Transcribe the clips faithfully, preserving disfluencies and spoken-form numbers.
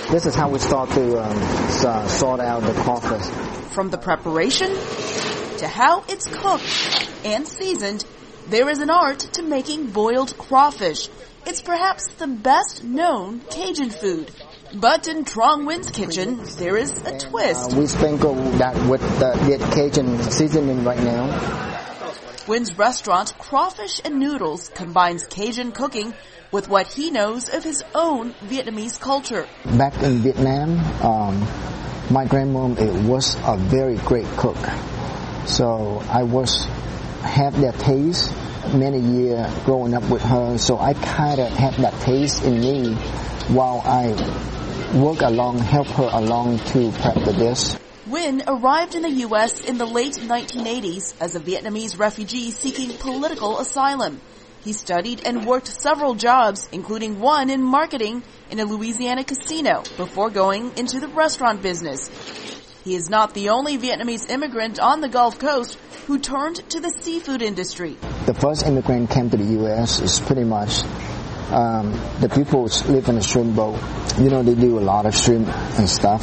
This is how we start to um, uh, sort out the crawfish. From the preparation to how it's cooked and seasoned, there is an art to making boiled crawfish. It's perhaps the best known Cajun food. But in Trong Nguyen's kitchen, there is a twist. Uh, we sprinkle that with the, the Cajun seasoning right now. Nguyen's restaurant, Crawfish and Noodles, combines Cajun cooking with what he knows of his own Vietnamese culture. Back in Vietnam, um, my grandmom it was a very great cook. So I was have that taste many years growing up with her. So I kind of had that taste in me while I work along, help her along to prep the dish. Nguyen arrived in the U S in the late nineteen eighties as a Vietnamese refugee seeking political asylum. He studied and worked several jobs, including one in marketing in a Louisiana casino, before going into the restaurant business. He is not the only Vietnamese immigrant on the Gulf Coast who turned to the seafood industry. The first immigrant came to the U S is pretty much um, the people live in a shrimp boat. You know, they do a lot of shrimp and stuff.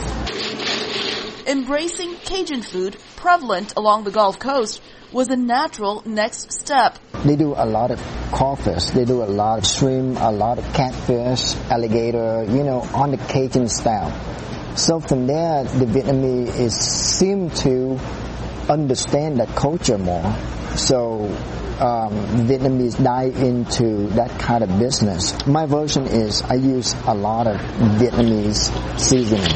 Embracing Cajun food, prevalent along the Gulf Coast, was a natural next step. They do a lot of crawfish, they do a lot of shrimp, a lot of catfish, alligator, you know, on the Cajun style. So from there, the Vietnamese is, seem to understand that culture more. So um, Vietnamese dive into that kind of business. My version is I use a lot of Vietnamese seasoning.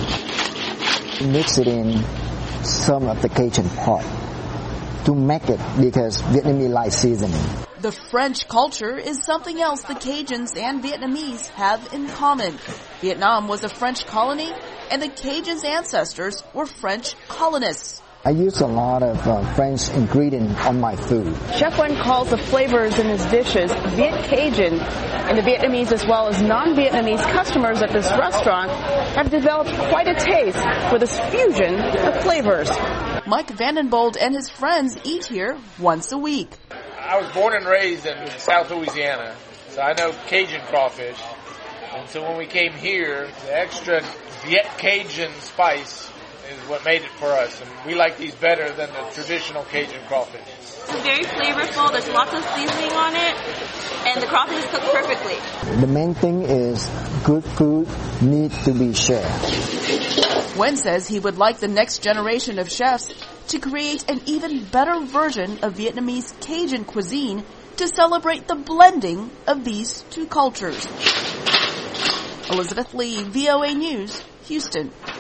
Mix it in some of the Cajun part to make it because Vietnamese like seasoning. The French culture is something else the Cajuns and Vietnamese have in common. Vietnam was a French colony, and the Cajuns' ancestors were French colonists. I use a lot of uh, French ingredients on my food. Chef Nguyen calls the flavors in his dishes Viet Cajun, and the Vietnamese as well as non-Vietnamese customers at this restaurant have developed quite a taste for this fusion of flavors. Mike Vandenbold and his friends eat here once a week. I was born and raised in South Louisiana, so I know Cajun crawfish. And so when we came here, the extra Viet Cajun spice is what made it for us. And we like these better than the traditional Cajun crawfish. It's very flavorful. There's lots of seasoning on it, and the crawfish is cooked perfectly. The main thing is good food needs to be shared. Nguyen says he would like the next generation of chefs to create an even better version of Vietnamese Cajun cuisine to celebrate the blending of these two cultures. Elizabeth Lee, V O A News, Houston.